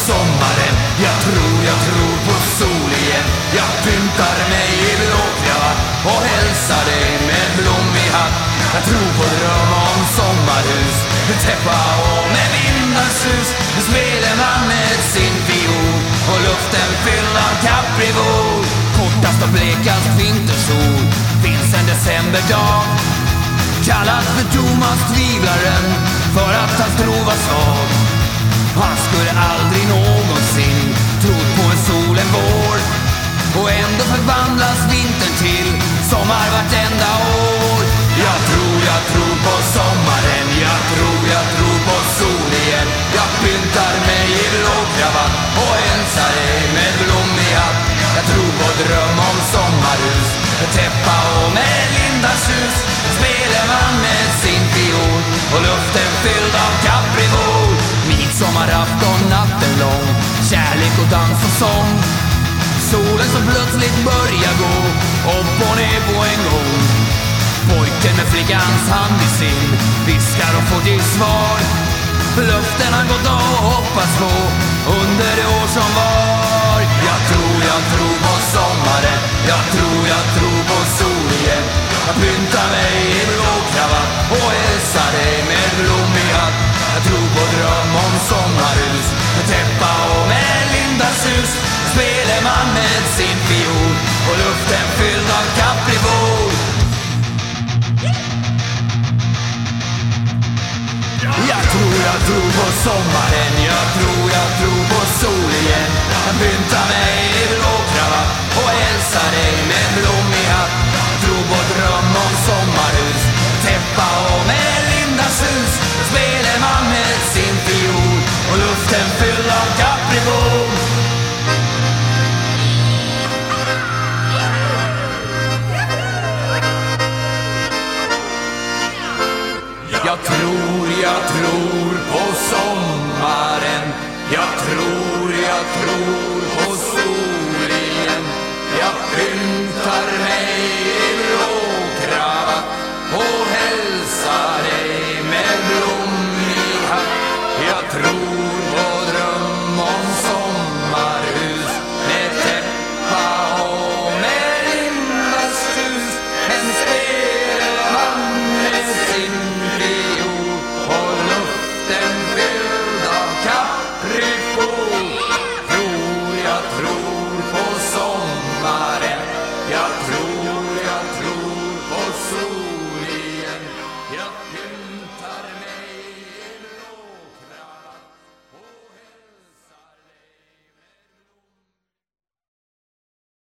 sommaren. Jag tror på sol igen. Jag pyntar mig i blåkravatt och hälsar dig med blommig hatt. Jag tror på dröm om sommarhus, täppa och med vindars hus. Nu spelar man med sin fiol och luften fylld av kaprivol. Kortast och blekast vintersol finns en decemberdag, kallad för Thomas tvivlaren för att hans tro var svag. Han skulle aldrig någonsin trott på en sol en vår, och ändå förvandlas vintern till sommar vartenda år. Jag tror på sommaren. Jag tror på sol igen. Jag pyntar mig i blåkravatt och hälsar dig med blommig hatt. Jag tror på dröm om sommarhus, täppa och med lindars hus. Spelar man med sin fiol och luften fylld av kaprivol. Midsommarafton natten lång, kärlek och dans och sång. Solen som plötsligt börjar gå upp och ner på en gång. Pojken med flickans hand i sin viskar och får till svar. Luften har gått och hoppas på under det år som var. Jag tror på sommaren. Jag tror på sol igen. Jag pyntar mig i blåkravatt och hälsar dig med blommig hatt. Jag tror på dröm om sommarhus, med täppa och med lindars hus. Spelar man med sin fiol och luften fylld av kaprivol. Jag tror på sommaren. Jag tror på sol igen. Jag pyntar mig i blåkravatt och hälsar dig med blommig hatt. Jag tror på dröm om sommarhus, täppa och med lindars hus. Spelar man med sin fiol och luften fylld av kaprivol. Jag tror på sommaren. Jag tror på sol igen. Jag pyntar mig i blåkravatt och hälsar dig med blommig hatt. Jag tror på dröm om sommarhus, med täppa och med lindars hus. Men spelar man med sin fiol och luften fylld av kaprivol. Jag tror på